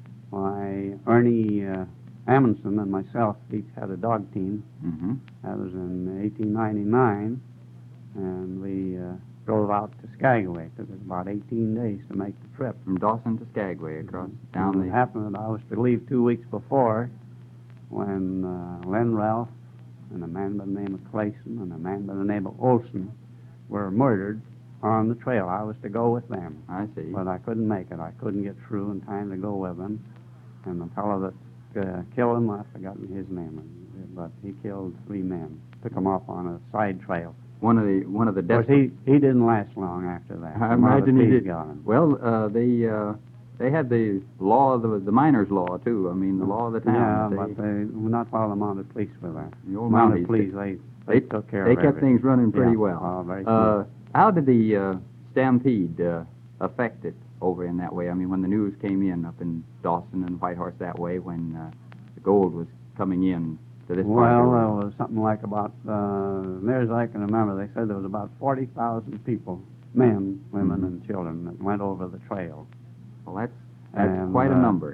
Ernie Amundsen and myself each had a dog team. Mm-hmm. That was in 1899, and we drove out to Skagway. It took us about 18 days to make the trip. From Dawson to Skagway, across down And it the... happened that I was to leave 2 weeks before when Len Ralph and a man by the name of Clayson and a man by the name of Olson were murdered on the trail. I was to go with them. I see. But I couldn't make it. I couldn't get through in time to go with them. And the fellow that killed him, I've forgotten his name, but he killed 3 men. Took them off on a side trail. One of the Of course, he didn't last long after that. I Some other imagine he thieves did. got him. Well, they had the law, the miners' law, too. I mean, the law of the town. Yeah, but they were not while the mounted police were there. The old Mounted Mounties, police, they took care They of kept everything. things running pretty Yeah. well. Oh, very smooth. How did the stampede affect it over in that way? I mean, when the news came in up in Dawson and Whitehorse that way, when the gold was coming in to this part of the Well, world. there was something like about, near as I can remember, they said there was about 40,000 people, men, women, Mhm. and children, that went over the trail. Well, that's And, quite a number.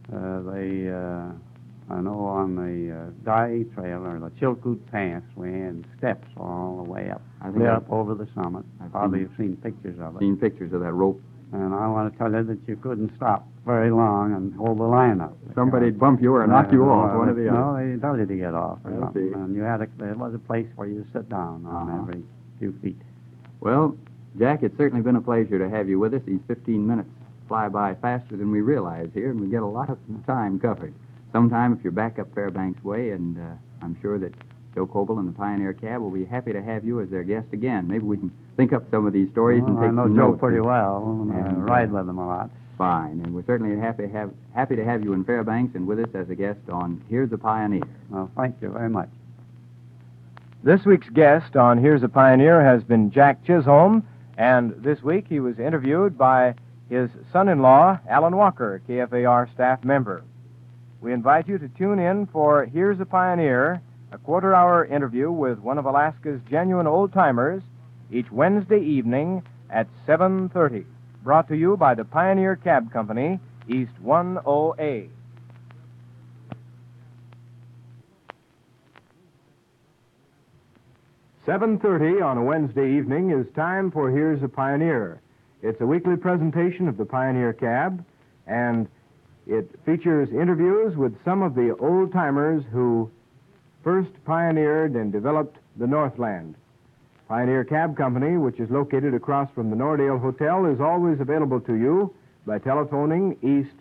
I know on the Dyea Trail, or the Chilkoot Pass, we had steps all the way up, I think clear I've- up over the summit. I've Probably seen- have seen pictures of it. Seen pictures of that rope. And I want to tell you that you couldn't stop very long and hold the line up. Somebody'd bump you or knock you off, one or the No, other. they told you to get off or I something. see. And you had there was a place where you sit down on Uh-huh. every few feet. Well, Jack, it's certainly been a pleasure to have you with us. These 15 minutes fly by faster than we realize here, and we get a lot of time covered. Sometime, if you're back up Fairbanks Way, and I'm sure that Joe Coble and the Pioneer Cab will be happy to have you as their guest again. Maybe we can think up some of these stories and Well, take I know some Joe notes. pretty well, and I And, ride with him a lot. Fine, and we're certainly happy to have you in Fairbanks and with us as a guest on Here's a Pioneer. Well, thank you very much. This week's guest on Here's a Pioneer has been Jack Chisholm, and this week he was interviewed by his son-in-law, Alan Walker, KFAR staff member. We invite you to tune in for Here's a Pioneer, a quarter-hour interview with one of Alaska's genuine old-timers, each Wednesday evening at 7:30. Brought to you by the Pioneer Cab Company, East 10A. "7:30 on a Wednesday evening is time for Here's a Pioneer. It's a weekly presentation of the Pioneer Cab, and it features interviews with some of the old-timers who first pioneered and developed the Northland. Pioneer Cab Company, which is located across from the Nordale Hotel, is always available to you by telephoning East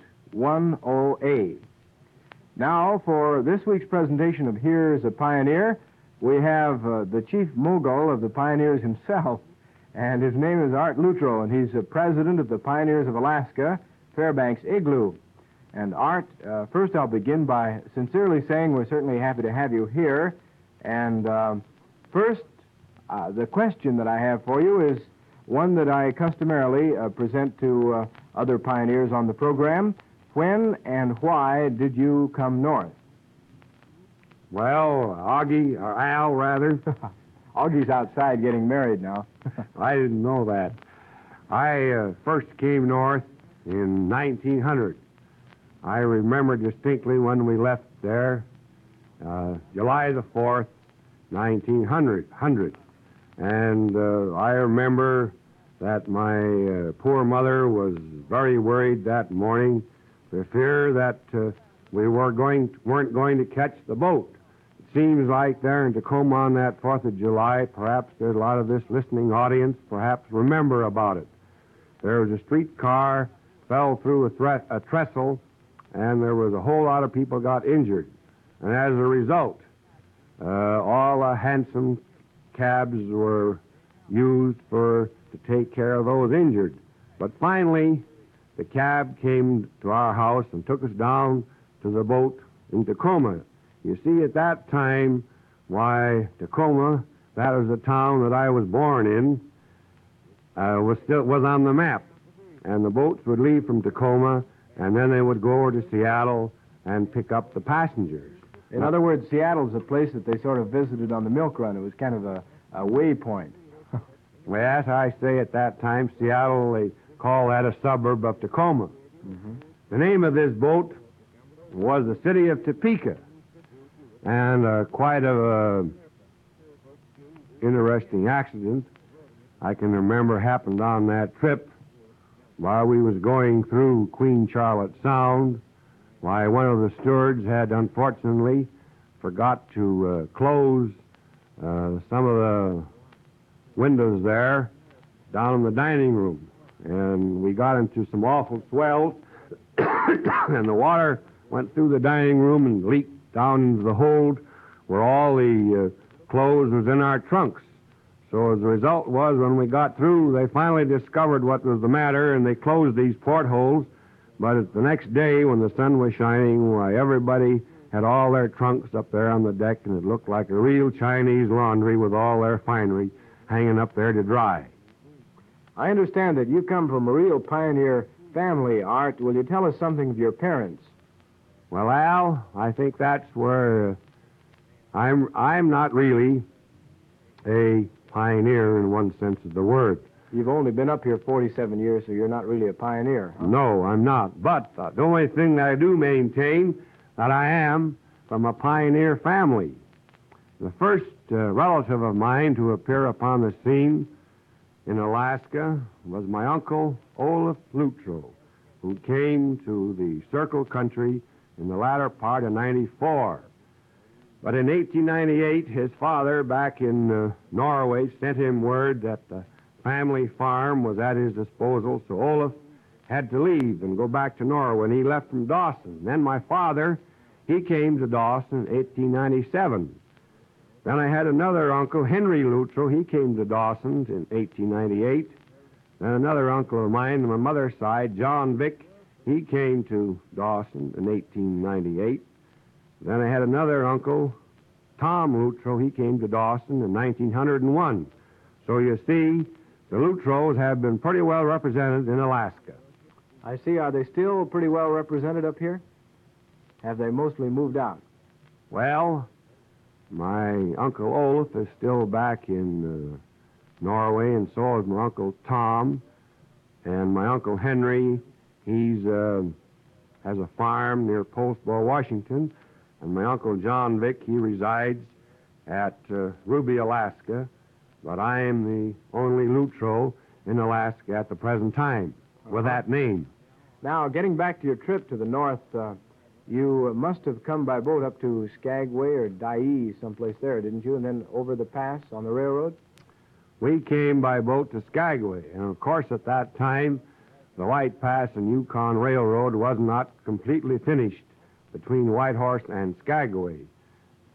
10A. Now, for this week's presentation of Here's a Pioneer, we have the chief mogul of the Pioneers himself, and his name is Art Luttrell, and he's the president of the Pioneers of Alaska, Fairbanks Igloo. And Art, first I'll begin by sincerely saying we're certainly happy to have you here. And first, the question that I have for you is one that I customarily present to other pioneers on the program. When and why did you come north? Well, Augie, or Al, rather. Augie's outside getting married now. I didn't know that. I first came north in 1900. I remember distinctly when we left there, July the 4th, 1900. And I remember that my poor mother was very worried that morning for fear that we weren't going to catch the boat. It seems like there in Tacoma on that 4th of July, perhaps there's a lot of this listening audience perhaps remember about it. There was a streetcar, fell through a trestle, and there was a whole lot of people got injured. And as a result, all the hansom cabs were used to take care of those injured. But finally, the cab came to our house and took us down to the boat in Tacoma. You see, at that time, why, Tacoma, that was the town that I was born in, was on the map. And the boats would leave from Tacoma, and then they would go over to Seattle and pick up the passengers. In other words, Seattle's a place that they sort of visited on the milk run. It was kind of a waypoint. Well, as I say at that time, Seattle, they call that a suburb of Tacoma. Mm-hmm. The name of this boat was the city of Topeka. And quite a interesting accident I can remember happened on that trip while we was going through Queen Charlotte Sound. Why, one of the stewards had unfortunately forgot to close some of the windows there down in the dining room. And we got into some awful swells, and the water went through the dining room and leaked down into the hold where all the clothes was in our trunks. So as a result was, when we got through, they finally discovered what was the matter, and they closed these portholes. But the next day, when the sun was shining, why, everybody had all their trunks up there on the deck, and it looked like a real Chinese laundry with all their finery hanging up there to dry. I understand that you come from a real pioneer family, Art. Will you tell us something of your parents? Well, Al, I think that's where I'm not really a pioneer in one sense of the word. You've only been up here 47 years, so you're not really a pioneer, huh? No, I'm not. But the only thing that I do maintain that I am from a pioneer family. The first relative of mine to appear upon the scene in Alaska was my uncle, Olaf Luttrell, who came to the Circle Country in the latter part of '94. But in 1898, his father back in Norway sent him word that the family farm was at his disposal, so Olaf had to leave and go back to Norway, and he left from Dawson. Then my father, he came to Dawson in 1897. Then I had another uncle, Henry Luttrell. He came to Dawson in 1898. Then another uncle of mine on my mother's side, John Vick, he came to Dawson in 1898. Then I had another uncle, Tom Luttrell. He came to Dawson in 1901. So you see, the Luttrells have been pretty well represented in Alaska. I see. Are they still pretty well represented up here? Have they mostly moved out? Well, my Uncle Olaf is still back in Norway, and so is my Uncle Tom. And my Uncle Henry, he's has a farm near Postboro, Washington. And my Uncle John Vick, he resides at Ruby, Alaska. But I am the only Luttrell in Alaska at the present time with that name. Now, getting back to your trip to the north, you must have come by boat up to Skagway or Dyea, someplace there, didn't you? And then over the pass on the railroad? We came by boat to Skagway. And, of course, at that time, the White Pass and Yukon Railroad was not completely finished between Whitehorse and Skagway.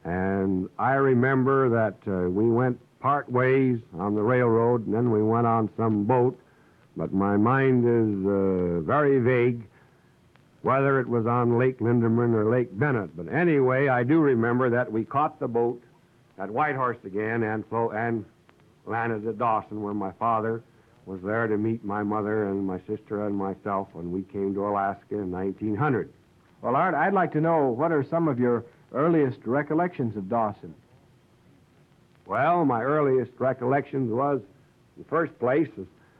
And I remember that we went part ways on the railroad, and then we went on some boat, but my mind is very vague whether it was on Lake Linderman or Lake Bennett. But anyway, I do remember that we caught the boat at Whitehorse again and landed at Dawson, where my father was there to meet my mother and my sister and myself when we came to Alaska in 1900. Well, Art, I'd like to know what are some of your earliest recollections of Dawson? Well, my earliest recollections was, in the first place,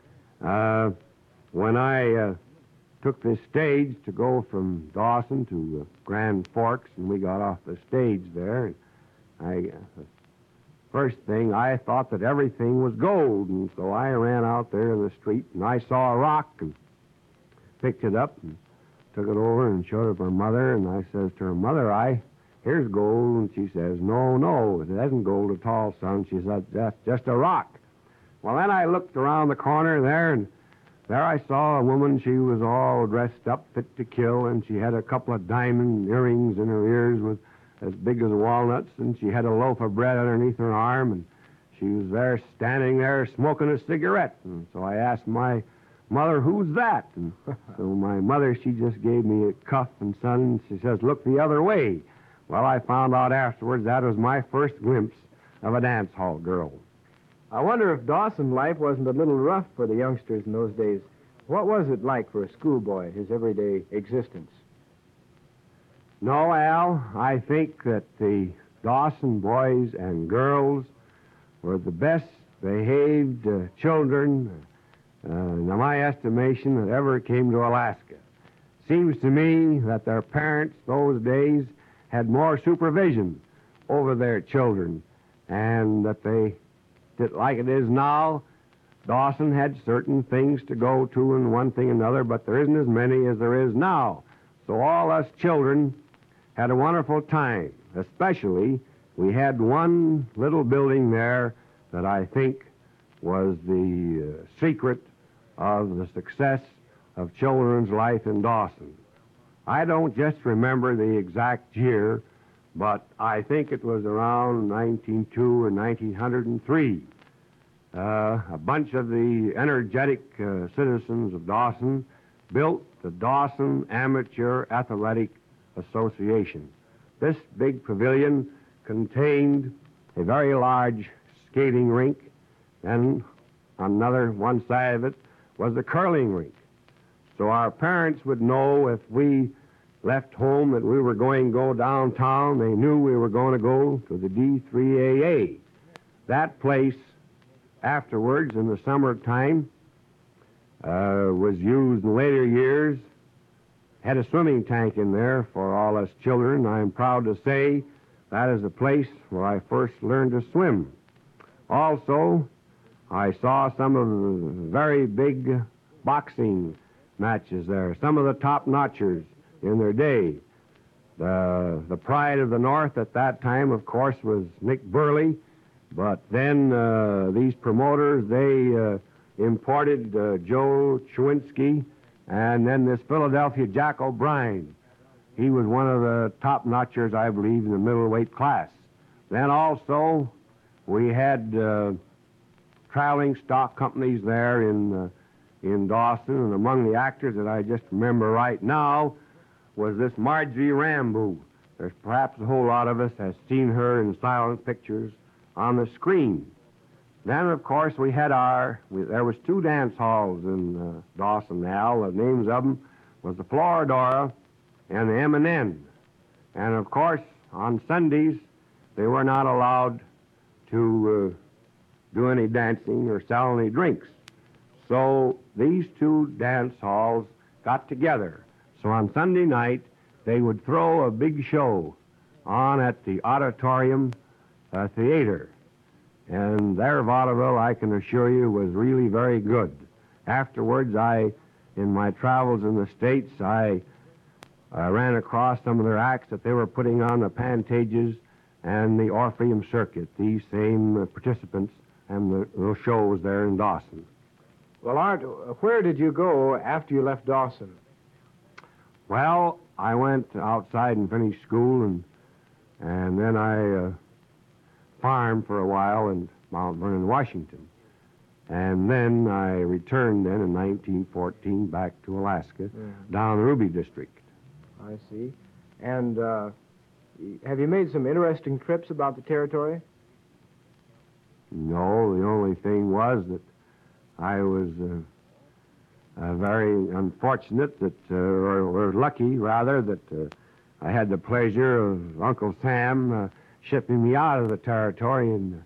when I took this stage to go from Dawson to Grand Forks, and we got off the stage there. And first thing, I thought that everything was gold, and so I ran out there in the street, and I saw a rock and picked it up and took it over and showed it to her mother, and I says to her, Mother, here's gold, and she says, No, it isn't gold at all, son. She said, that's just a rock. Well, then I looked around the corner there, and there I saw a woman. She was all dressed up, fit to kill, and she had a couple of diamond earrings in her ears as big as walnuts, and she had a loaf of bread underneath her arm, and she was there standing there smoking a cigarette. And so I asked my mother, who's that? And so my mother, she just gave me a cuff, and son, and she says, look the other way. Well, I found out afterwards that was my first glimpse of a dance hall girl. I wonder if Dawson life wasn't a little rough for the youngsters in those days. What was it like for a schoolboy, his everyday existence? No, Al, I think that the Dawson boys and girls were the best behaved children, in my estimation, that ever came to Alaska. Seems to me that their parents those days had more supervision over their children, and that they did, like it is now, Dawson had certain things to go to and one thing and another, but there isn't as many as there is now. So all us children had a wonderful time. Especially, we had one little building there that I think was the secret of the success of children's life in Dawson. I don't just remember the exact year, but I think it was around 1902 or 1903. A bunch of the energetic citizens of Dawson built the Dawson Amateur Athletic Association. This big pavilion contained a very large skating rink, and on one side of it was the curling rink. So our parents would know if we left home that we were going to go downtown. They knew we were going to go to the D3AA. That place, afterwards, in the summertime, was used in later years, had a swimming tank in there for all us children. I'm proud to say that is the place where I first learned to swim. Also, I saw some of the very big boxing matches there, some of the top-notchers in their day. The pride of the North at that time, of course, was Nick Burley, but then these promoters, they imported Joe Chewinski, and then this Philadelphia Jack O'Brien. He was one of the top-notchers, I believe, in the middleweight class. Then also, we had traveling stock companies there in Dawson, and among the actors that I just remember right now was this Marjorie Rambeau. There's perhaps a whole lot of us has seen her in silent pictures on the screen. Then, of course, we had there was two dance halls in Dawson, Al. The names of them was the Floridora and the M&N. And, of course, on Sundays, they were not allowed to do any dancing or sell any drinks. So these two dance halls got together. So on Sunday night, they would throw a big show on at the Auditorium Theater. And their vaudeville, I can assure you, was really very good. Afterwards, in my travels in the States, I ran across some of their acts that they were putting on the Pantages and the Orpheum Circuit, these same participants and those shows there in Dawson. Well, Art, where did you go after you left Dawson? Well, I went outside and finished school, and And then I farmed for a while in Mount Vernon, Washington. And then I returned then in 1914 back to Alaska, down the Ruby District. I see. And have you made some interesting trips about the territory? No, the only thing was that I was very unfortunate that, or lucky rather, that I had the pleasure of Uncle Sam shipping me out of the territory in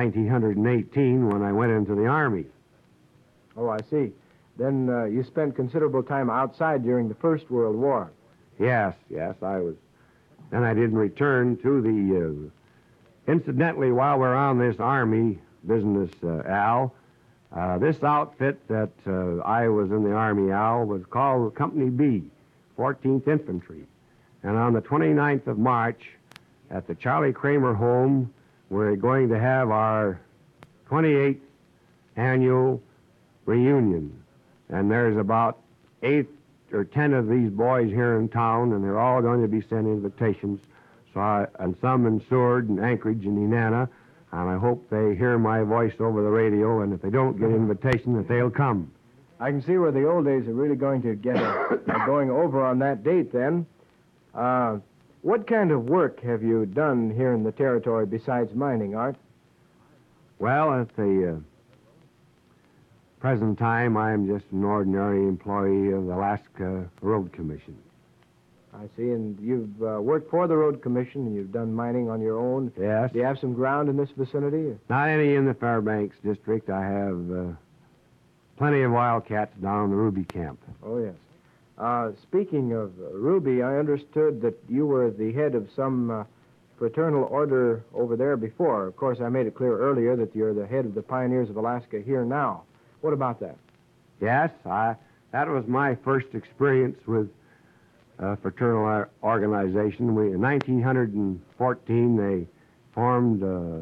1918 when I went into the Army. Oh, I see. Then you spent considerable time outside during the First World War. Yes, I was. Then I didn't return to the... Incidentally, while we're on this Army business, Al, this outfit that I was in the Army, Al, was called Company B, 14th Infantry. And on the 29th of March, at the Charlie Kramer home, we're going to have our 28th annual reunion. And there's about 8 or 10 of these boys here in town, and they're all going to be sent invitations. And some in Seward and Anchorage and Nenana, and I hope they hear my voice over the radio, and if they don't get an invitation, that they'll come. I can see where the old days are really going to get going over on that date then. What kind of work have you done here in the territory besides mining, Art? Well, at the present time, I'm just an ordinary employee of the Alaska Road Commission. I see, and you've worked for the Road Commission, and you've done mining on your own. Yes. Do you have some ground in this vicinity? Not any in the Fairbanks district. I have plenty of wildcats down in the Ruby camp. Oh, yes. Speaking of Ruby, I understood that you were the head of some fraternal order over there before. Of course, I made it clear earlier that you're the head of the Pioneers of Alaska here now. What about that? Yes, that was my first experience with fraternal organization. In 1914, they formed a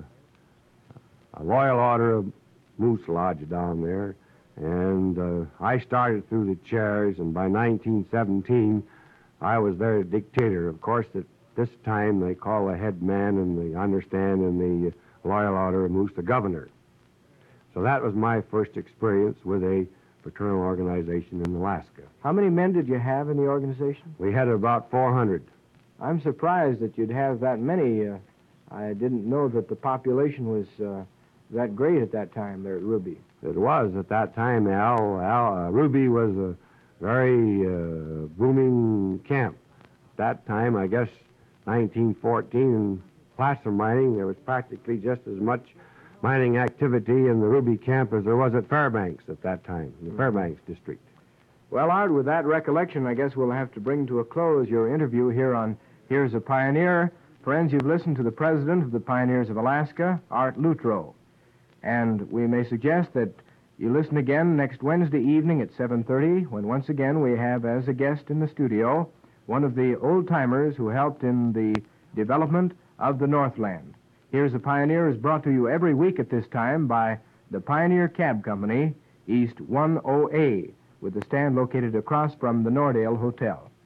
Loyal Order of Moose Lodge down there, and I started through the chairs, and by 1917, I was their dictator. Of course, at this time, they call the head man, and they understand in the Loyal Order of Moose the governor. So that was my first experience with a fraternal organization in Alaska. How many men did you have in the organization? We had about 400. I'm surprised that you'd have that many. I didn't know that the population was that great at that time there at Ruby. It was at that time, Al. Ruby was a very booming camp. At that time, I guess, 1914, in placer mining, there was practically just as much mining activity in the Ruby camp as there was at Fairbanks at that time, in the Fairbanks district. Well, Art, with that recollection, I guess we'll have to bring to a close your interview here on Here's a Pioneer. Friends, you've listened to the president of the Pioneers of Alaska, Art Luttrow. And we may suggest that you listen again next Wednesday evening at 7:30, when once again we have as a guest in the studio one of the old-timers who helped in the development of the Northland. Here's a Pioneer is brought to you every week at this time by the Pioneer Cab Company, East 10A, with the stand located across from the Nordale Hotel.